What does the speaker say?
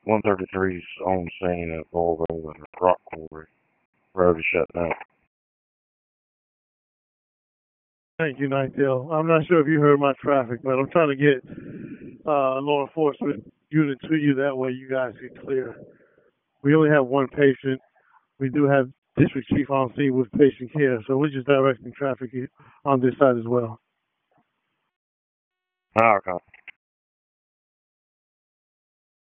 133's on scene at Volvo and Rock Quarry. Road is shut down. Thank you, Nightdale. I'm not sure if you heard my traffic, but I'm trying to get law enforcement unit to you. That way you guys get clear. We only have one patient. We do have district chief on scene with patient care, so we're just directing traffic on this side as well. Okay.